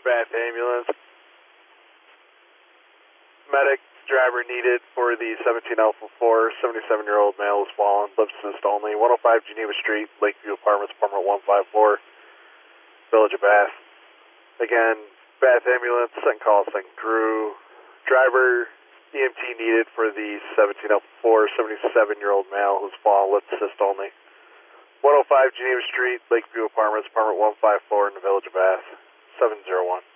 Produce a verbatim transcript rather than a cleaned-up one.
Bath ambulance. Medic driver needed for the seventeen Alpha four, seventy-seven-year-old male was fallen, lip assist only, one oh five Geneva Street, Lakeview Apartments, apartment one five four, Village of Bath. Again, Bath ambulance, second call, second crew. Driver, E M T needed for the seventeen Alpha four, seventy-seven-year-old male who's fallen, lip assist only. one oh five Geneva Street, Lakeview Apartments, apartment one five four in the Village of Bath, seven zero one.